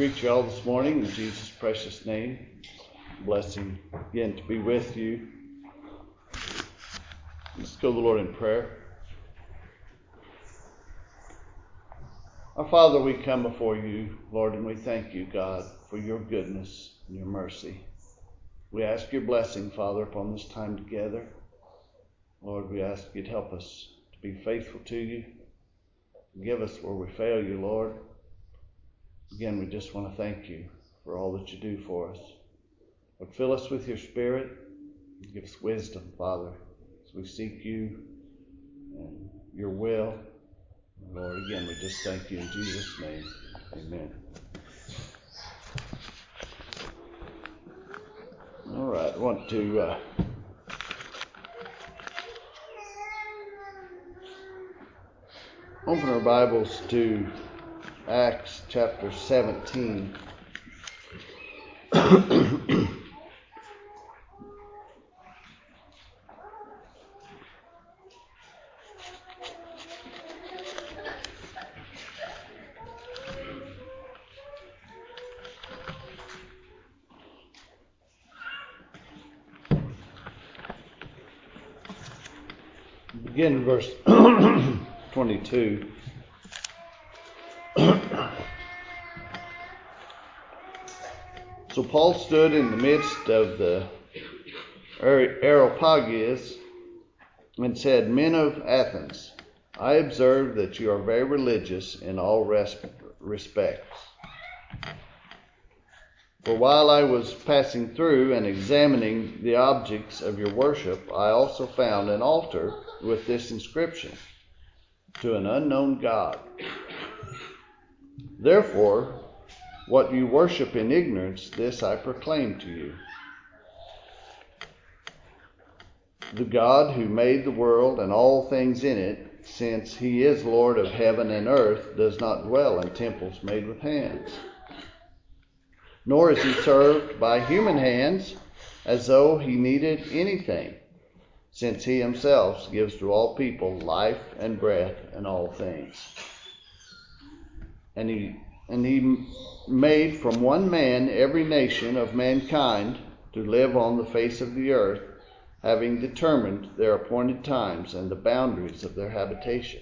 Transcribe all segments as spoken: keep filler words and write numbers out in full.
greet you all this morning in Jesus' precious name. Blessing again to be with you. Let's go to the Lord in prayer. Our Father, we come before you, Lord, and we thank you, God, for your goodness and your mercy. We ask your blessing, Father, upon this time together. Lord, we ask you'd help us to be faithful to you. Forgive us where we fail you, Lord. Again, we just want to thank you for all that you do for us. Lord, fill us with your Spirit. Give us wisdom, Father, as we seek you and your will. Lord, again, we just thank you in Jesus' name. Amen. All right, I want to uh, open our Bibles to Acts chapter seventeen. Begin in verse twenty-two. So Paul stood in the midst of the Areopagus and said, Men of Athens, I observe that you are very religious in all res- respects. For while I was passing through and examining the objects of your worship, I also found an altar with this inscription, To an unknown God. Therefore, what you worship in ignorance, this I proclaim to you. The God who made the world and all things in it, since he is Lord of heaven and earth, does not dwell in temples made with hands. Nor is he served by human hands as though he needed anything, since he himself gives to all people life and breath and all things. And he and he made from one man every nation of mankind to live on the face of the earth, having determined their appointed times and the boundaries of their habitation,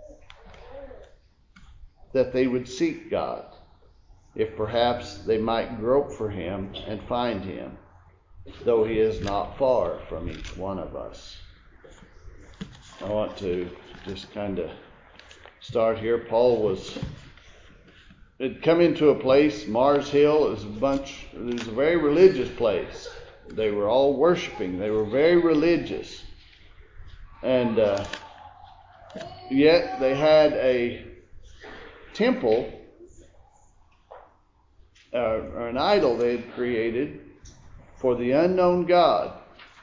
that they would seek God, if perhaps they might grope for him and find him, though he is not far from each one of us. I want to just kind of start here. Paul was had come into a place, Mars Hill. It was a bunch, it was a very religious place. They were all worshiping. They were very religious. And uh, yet they had a temple, uh, or an idol they had created for the unknown God.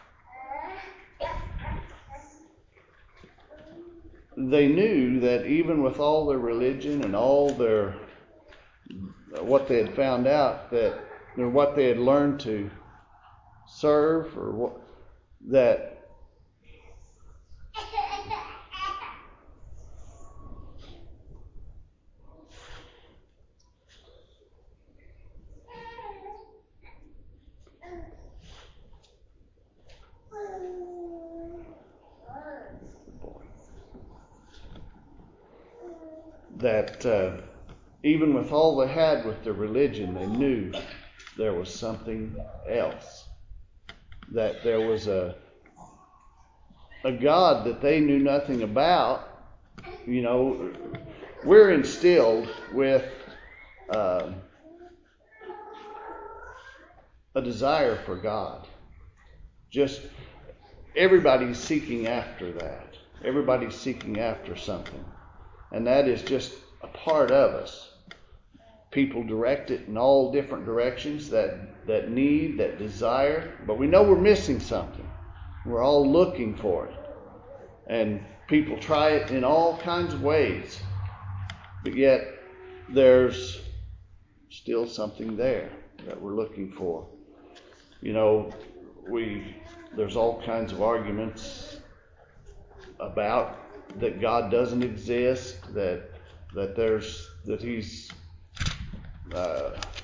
They knew that even with all their religion and all their what they had found out, that or what they had learned to serve, or what, that that uh, even with all they had with their religion, they knew there was something else. That there was a a God that they knew nothing about. You know, we're instilled with uh, a desire for God. Just everybody's seeking after that. Everybody's seeking after something. And that is just a part of us. People direct it in all different directions, that, that need, that desire. But we know we're missing something. We're all looking for it. And people try it in all kinds of ways. But yet, there's still something there that we're looking for. You know, we there's all kinds of arguments about that God doesn't exist, that that there's that he's uh,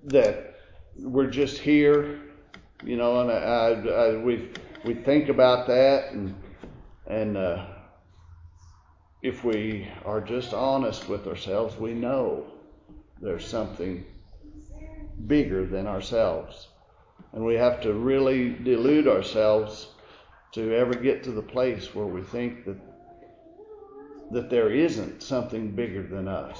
that we're just here, you know, and I, I, I, we we think about that, and and uh, if we are just honest with ourselves, we know there's something bigger than ourselves, and we have to really delude ourselves to ever get to the place where we think that that there isn't something bigger than us.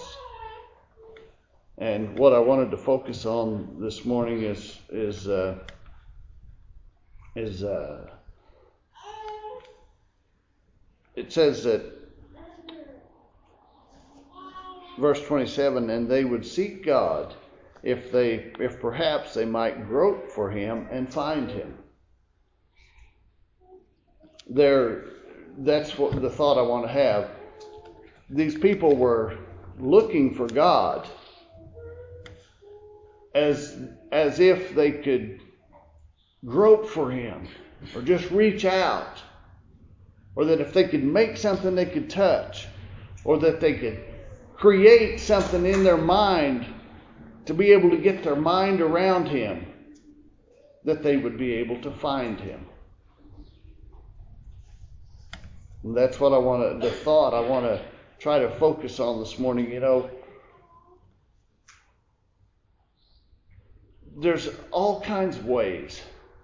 And what I wanted to focus on this morning is is uh, is uh, it says that verse twenty-seven, and they would seek God if they if perhaps they might grope for him and find him. There, that's what the thought I want to have. These people were looking for God as as if they could grope for him or just reach out, or that if they could make something they could touch, or that they could create something in their mind to be able to get their mind around him, that they would be able to find him. And that's what I want to, the thought I want to try to focus on this morning. You know, there's all kinds of ways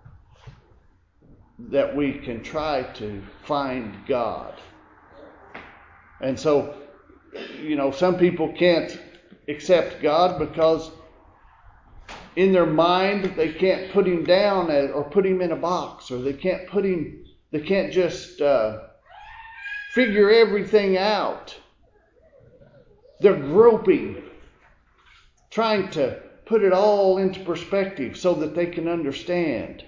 that we can try to find God. And so, you know, some people can't accept God because in their mind they can't put him down or put him in a box, or they can't put him, they can't just uh, figure everything out. They're groping, trying to put it all into perspective so that they can understand.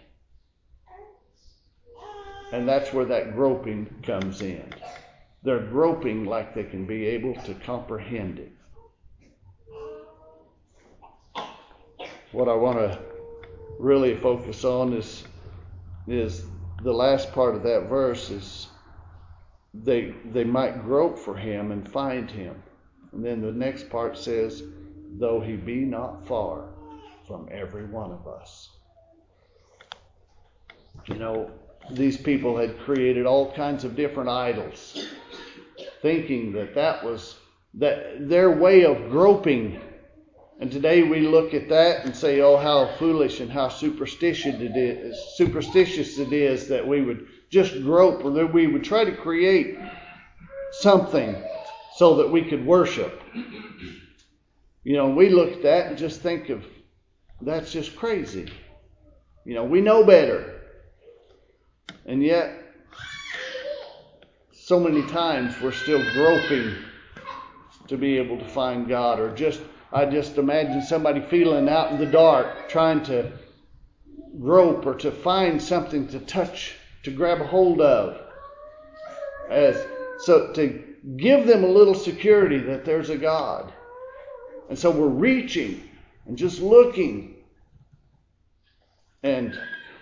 And that's where that groping comes in. They're groping like they can be able to comprehend it. What I want to really focus on is, is the last part of that verse is they they might grope for him and find him. And then the next part says, though he be not far from every one of us. You know, these people had created all kinds of different idols, thinking that that was that their way of groping. And today we look at that and say, oh, how foolish and how superstitious it is, superstitious it is that we would just grope, or that we would try to create something so that we could worship. You know, we look at that and just think of, that's just crazy. You know, we know better. And yet, so many times we're still groping to be able to find God. Or just, I just imagine somebody feeling out in the dark, trying to grope or to find something to touch, to grab a hold of. As so to give them a little security that there's a God. And so we're reaching and just looking. And,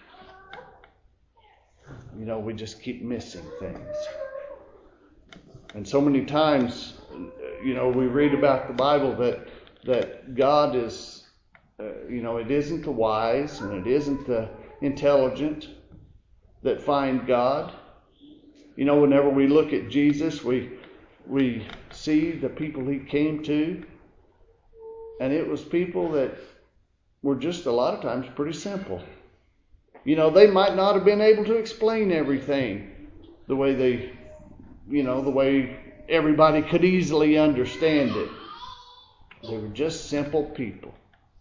you know, we just keep missing things. And so many times, you know, we read about the Bible that that God is, uh, you know, it isn't the wise and it isn't the intelligent that find God. You know, whenever we look at Jesus, we we see the people he came to, and it was people that were just a lot of times pretty simple. You know, they might not have been able to explain everything the way they, you know, the way everybody could easily understand it. They were just simple people.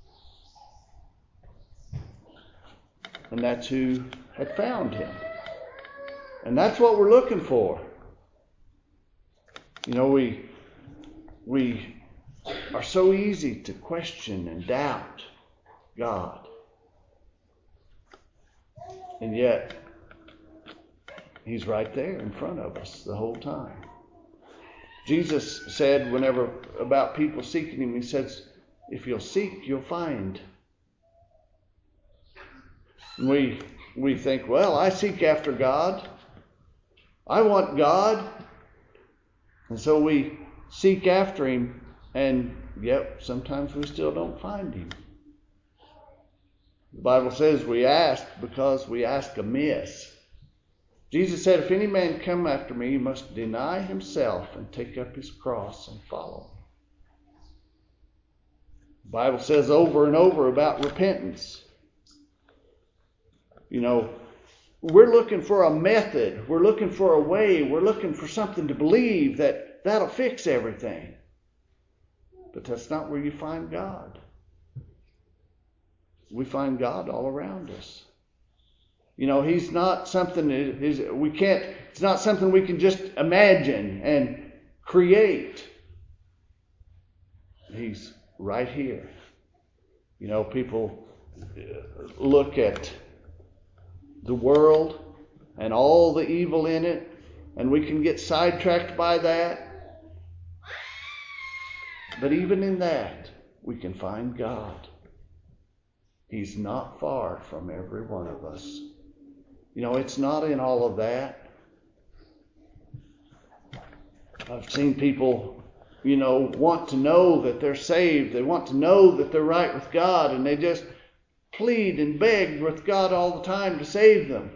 And that's who had found him. And that's what we're looking for. You know, we we are so easy to question and doubt God. And yet, he's right there in front of us the whole time. Jesus said whenever about people seeking him, he says, if you'll seek, you'll find. And we we think, well, I seek after God. I want God. And so we seek after him, and yet sometimes we still don't find him. The Bible says we ask because we ask amiss. Jesus said, if any man come after me, he must deny himself and take up his cross and follow me. The Bible says over and over about repentance. You know, we're looking for a method. We're looking for a way. We're looking for something to believe that that'll fix everything. But that's not where you find God. We find God all around us. You know, He's not something, he's, we can't, it's not something we can just imagine and create. He's right here. You know, people look at the world and all the evil in it, and we can get sidetracked by that. But even in that, we can find God. He's not far from every one of us. You know, it's not in all of that. I've seen people, you know, want to know that they're saved. They want to know that they're right with God, and they just plead and beg with God all the time to save them.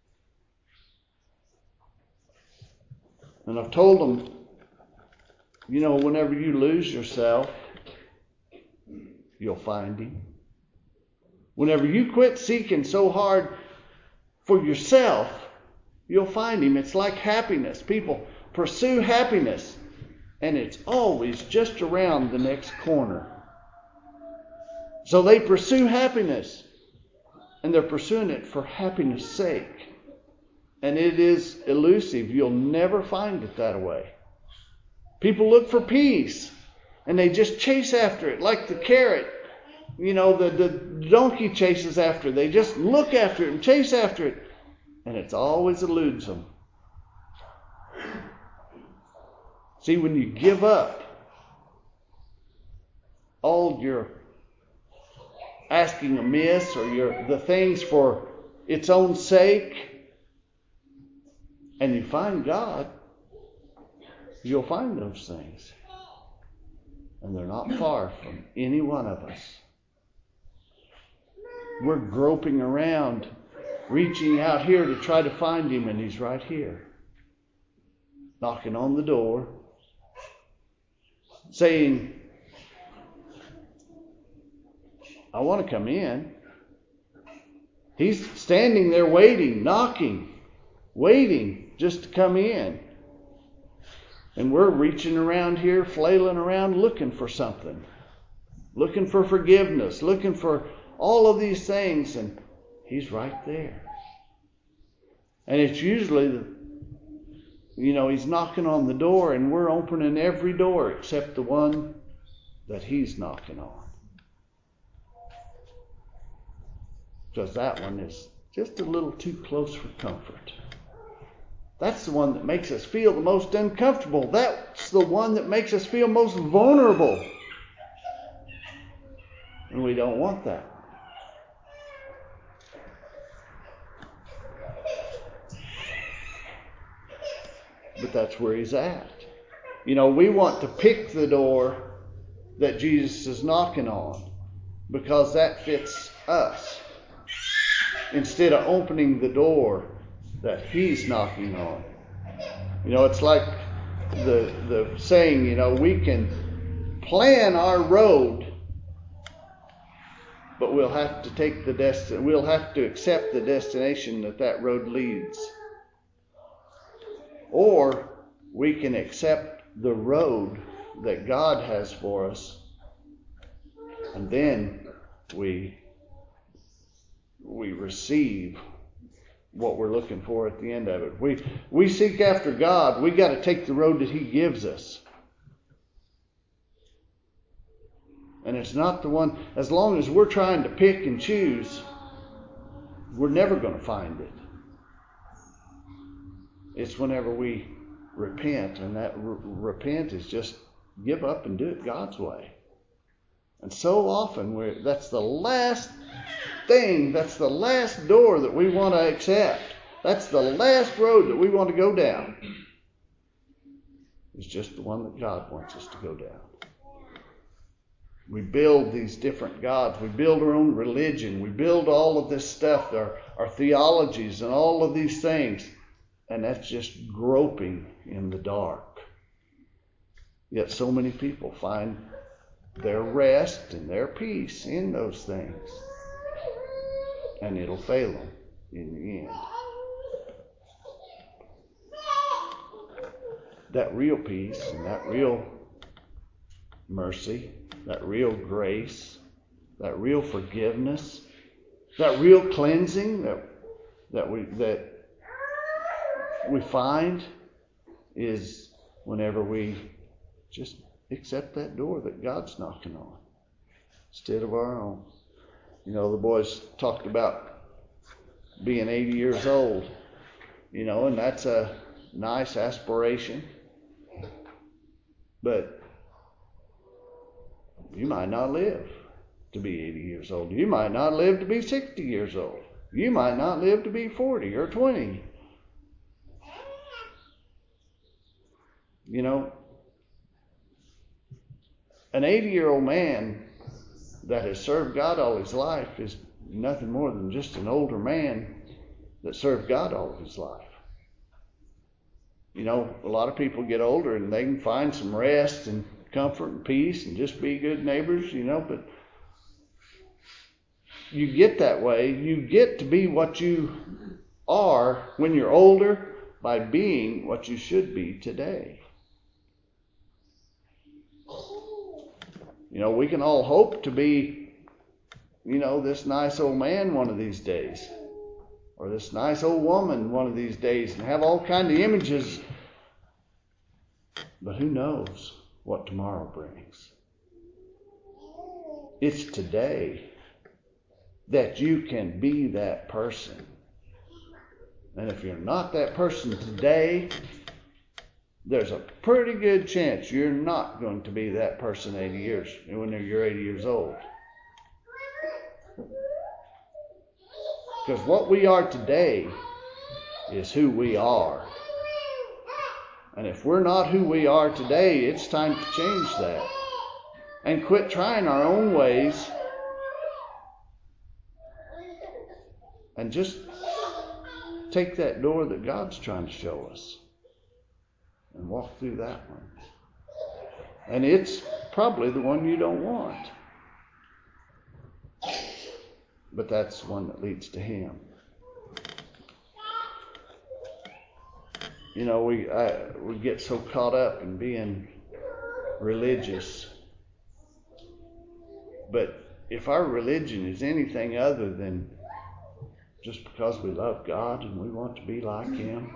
And I've told them, you know, whenever you lose yourself, you'll find Him. Whenever you quit seeking so hard for yourself, you'll find Him. It's like happiness. People pursue happiness, and it's always just around the next corner. So they pursue happiness, and they're pursuing it for happiness' sake. And it is elusive. You'll never find it that way. People look for peace, and they just chase after it like the carrot. You know, the, the donkey chases after it. They just look after it and chase after it. And it always eludes them. See, when you give up all your asking amiss or your the things for its own sake, and you find God, you'll find those things. And they're not far from any one of us. We're groping around, reaching out here to try to find Him, and He's right here. Knocking on the door, saying, I want to come in. He's standing there waiting, knocking, waiting just to come in. And we're reaching around here, flailing around, looking for something. Looking for forgiveness, looking for all of these things, and He's right there. And it's usually, the, you know, He's knocking on the door, and we're opening every door except the one that He's knocking on. Because that one is just a little too close for comfort. That's the one that makes us feel the most uncomfortable. That's the one that makes us feel most vulnerable. And we don't want that. But that's where He's at. You know, we want to pick the door that Jesus is knocking on because that fits us, instead of opening the door that He's knocking on. You know, it's like the the saying, you know, we can plan our road, but we'll have to take the desti- we'll have to accept the destination that that road leads. Or we can accept the road that God has for us, and then we we receive what we're looking for at the end of it. We we seek after God. We got to take the road that He gives us. And it's not the one, as long as we're trying to pick and choose, we're never going to find it. It's whenever we repent, and that re- repent is just give up and do it God's way. And so often we're, that's the last thing, that's the last door that we want to accept. That's the last road that we want to go down. It's just the one that God wants us to go down. We build these different gods. We build our own religion. We build all of this stuff, our, our theologies and all of these things. And that's just groping in the dark. Yet so many people find their rest and their peace in those things. And it'll fail them in the end. That real peace and that real mercy, that real grace, that real forgiveness, that real cleansing that that we that we find is whenever we just accept that door that God's knocking on instead of our own. You know, the boys talked about being eighty years old, you know, and that's a nice aspiration. But you might not live to be eighty years old. You might not live to be sixty years old. You might not live to be forty or twenty. You know, an eighty-year-old man that has served God all his life is nothing more than just an older man that served God all of his life. You know, a lot of people get older and they can find some rest and comfort and peace and just be good neighbors, you know, but you get that way. You get to be what you are when you're older by being what you should be today. You know, we can all hope to be, you know, this nice old man one of these days, or this nice old woman one of these days, and have all kinds of images. But who knows what tomorrow brings? It's today that you can be that person. And if you're not that person today, there's a pretty good chance you're not going to be that person eighty years when you're eighty years old. Because what we are today is who we are. And if we're not who we are today, it's time to change that. And quit trying our own ways. And just take that door that God's trying to show us. And walk through that one. And it's probably the one you don't want. But that's the one that leads to Him. You know, we I, we get so caught up in being religious. But if our religion is anything other than just because we love God and we want to be like Him,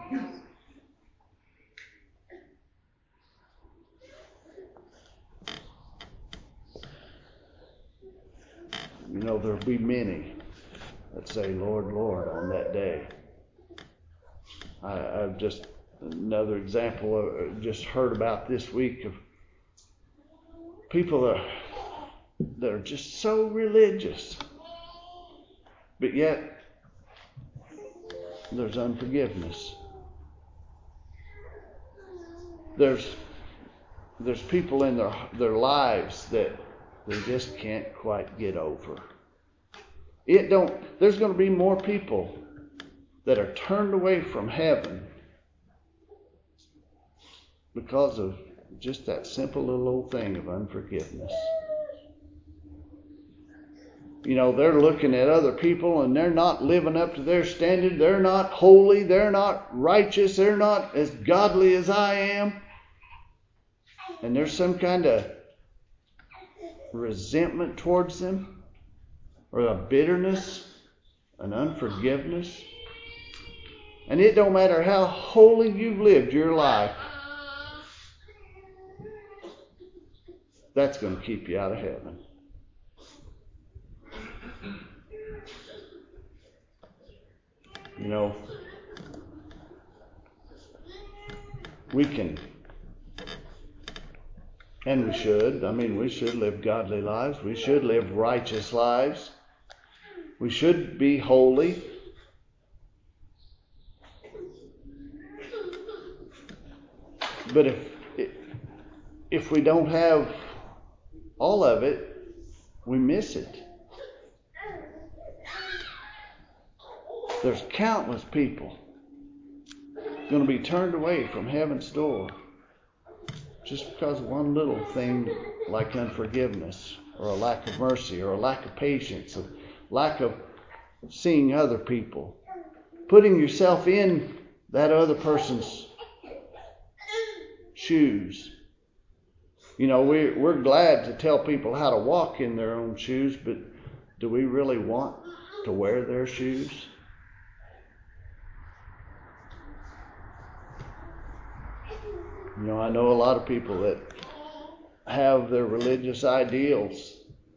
you know, there'll be many that say, Lord, Lord, on that day. I, I've just, another example of, just heard about this week of people that are, that are just so religious, but yet there's unforgiveness. There's there's people in their their lives that they just can't quite get over. It don't. There's going to be more people that are turned away from heaven because of just that simple little old thing of unforgiveness. You know, they're looking at other people and they're not living up to their standard. They're not holy. They're not righteous. They're not as godly as I am. And there's some kind of resentment towards them, or a bitterness, an unforgiveness. And it don't matter how holy you've lived your life, that's going to keep you out of heaven. You know, we can, and we should, I mean, we should live godly lives. We should live righteous lives. We should be holy. But if if we don't have all of it, we miss it. There's countless people going to be turned away from heaven's door just because of one little thing like unforgiveness, or a lack of mercy, or a lack of patience, a lack of seeing other people, putting yourself in that other person's shoes. You know, we're, we're glad to tell people how to walk in their own shoes, but do we really want to wear their shoes? You know, I know a lot of people that have their religious ideals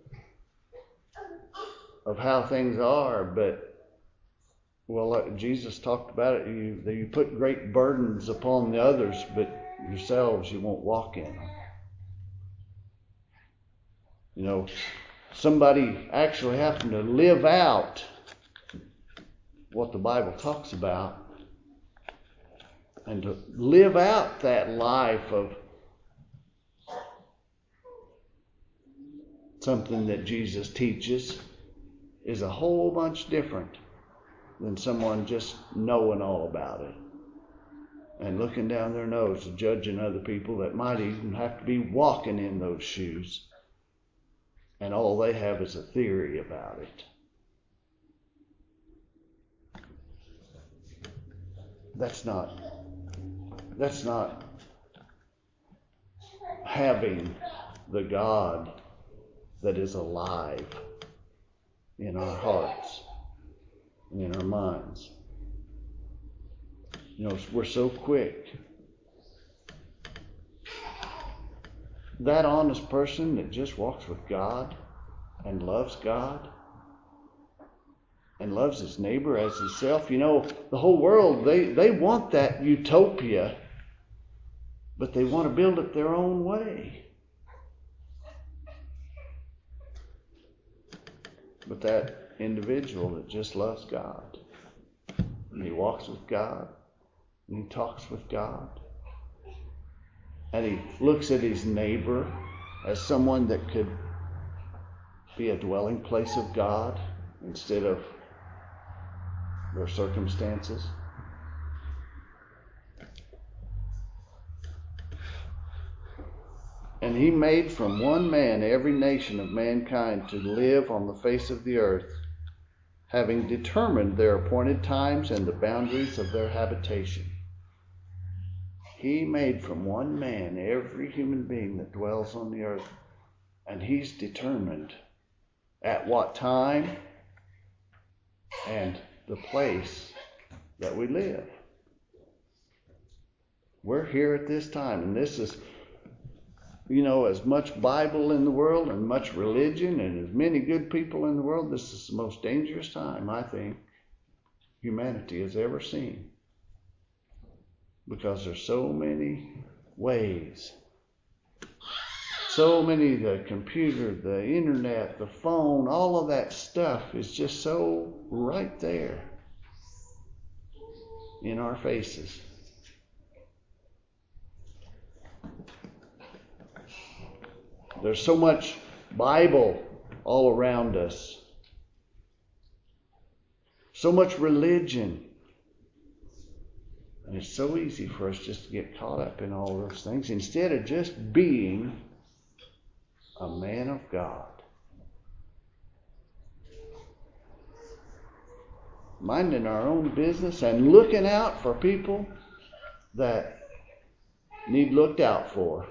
of how things are, but, well, like Jesus talked about it, you, you put great burdens upon the others, but yourselves you won't walk in them. You know, somebody actually having to live out what the Bible talks about, and to live out that life of something that Jesus teaches is a whole bunch different than someone just knowing all about it and looking down their nose and judging other people that might even have to be walking in those shoes, and all they have is a theory about it. That's not That's not having the God that is alive in our hearts and in our minds. You know, we're so quick. That honest person that just walks with God and loves God and loves his neighbor as himself. You know, the whole world, they, they want that utopia, but they want to build it their own way. But that individual that just loves God, and he walks with God, and he talks with God, and he looks at his neighbor as someone that could be a dwelling place of God instead of their circumstances. And he made from one man every nation of mankind to live on the face of the earth, having determined their appointed times and the boundaries of their habitation. He made from one man every human being that dwells on the earth, and he's determined at what time and the place that we live. We're here at this time, and this is, you know, as much Bible in the world and much religion and as many good people in the world, this is the most dangerous time, I think, humanity has ever seen. Because there's so many ways, so many, the computer, the internet, the phone, all of that stuff is just so right there in our faces. There's so much Bible all around us. So much religion. And it's so easy for us just to get caught up in all those things instead of just being a man of God. Minding our own business and looking out for people that need looked out for.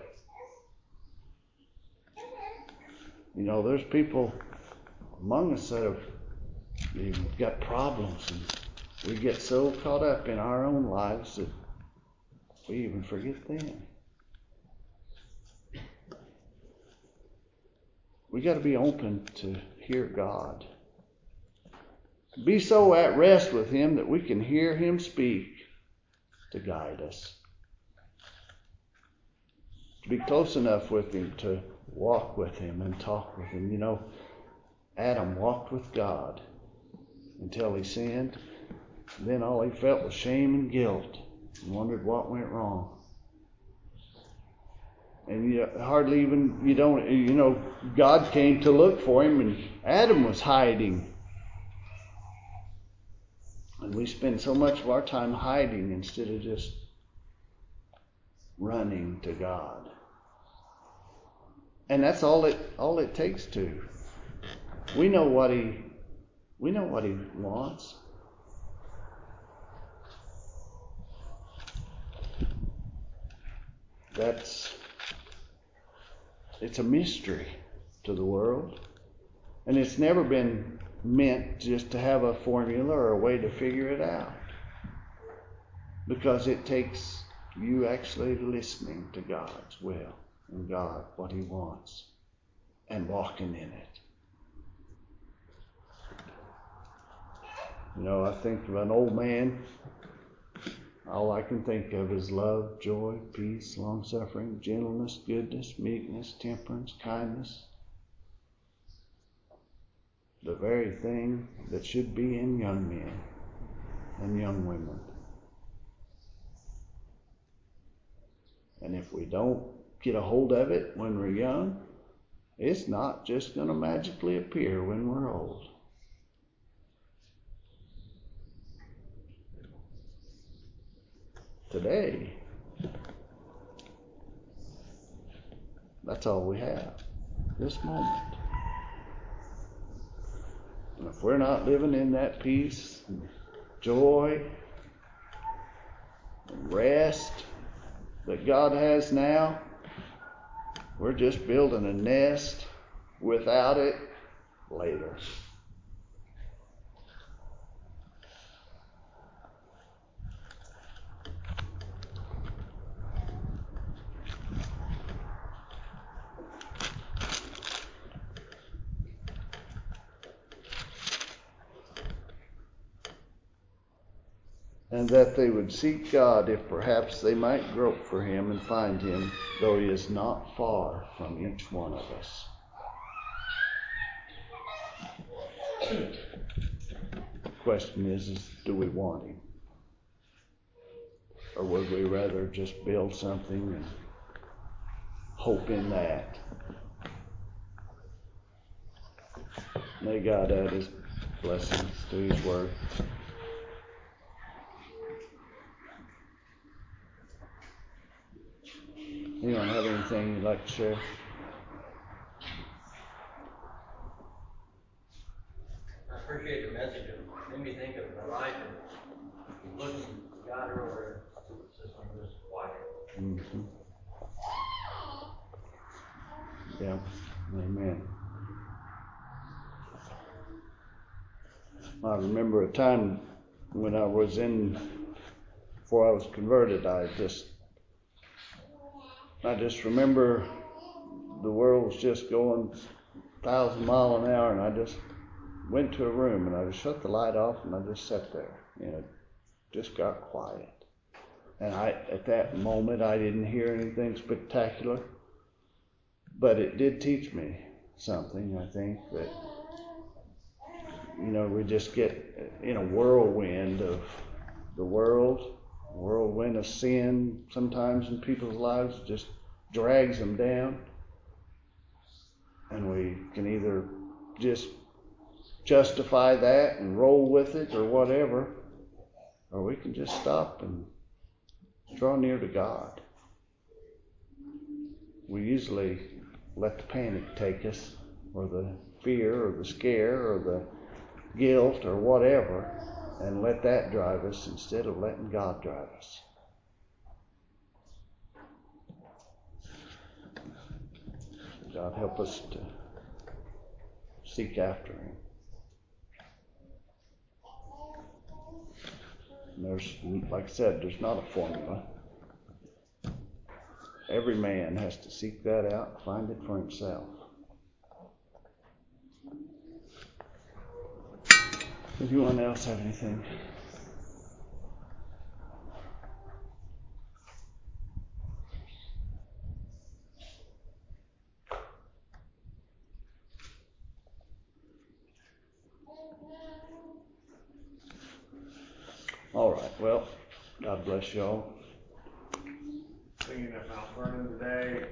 You know, there's people among us that have you've got problems, and we get so caught up in our own lives that we even forget them. We got to be open to hear God. Be so at rest with him that we can hear him speak to guide us. To be close enough with him to walk with him and talk with him. You know, Adam walked with God until he sinned. Then all he felt was shame and guilt and wondered what went wrong. And you hardly even, you don't, you know, God came to look for him and Adam was hiding. And we spend so much of our time hiding instead of just running to God. And that's all it all it takes to. We know what he we know what he wants. That's it's a mystery to the world. And it's never been meant just to have a formula or a way to figure it out. Because it takes you actually listening to God's will and God, what he wants, and walking in it. You know, I think of an old man, all I can think of is love, joy, peace, long-suffering, gentleness, goodness, meekness, temperance, kindness. The very thing that should be in young men and young women. And if we don't get a hold of it when we're young, it's not just going to magically appear when we're old. Today, that's all we have, this moment. And if we're not living in that peace, and joy, and rest that God has now, we're just building a nest without it later. And that they would seek God if perhaps they might grope for him and find him, though he is not far from each one of us. The question is, is do we want him? Or would we rather just build something and hope in that? May God add his blessings to his word. Anyone have anything you'd like to share? I appreciate the message. It made me think of my life and looking at God earlier. It's just when it was quiet. Mm-hmm. Yeah. Amen. I remember a time when I was in, before I was converted, I just, I just remember the world was just going a thousand miles an hour, and I just went to a room and I just shut the light off and I just sat there. You know, just got quiet. And I, at that moment, I didn't hear anything spectacular, but it did teach me something. I think that, you know, we just get in a whirlwind of the world, whirlwind of sin sometimes in people's lives, just drags them down. And we can either just justify that and roll with it or whatever, or we can just stop and draw near to God. We usually let the panic take us, or the fear, or the scare, or the guilt, or whatever, and let that drive us instead of letting God drive us. God help us to seek after him. And there's, like I said, there's not a formula. Every man has to seek that out and find it for himself. Anyone else have anything? All right. Well, God bless y'all. Singing at Mount Vernon today.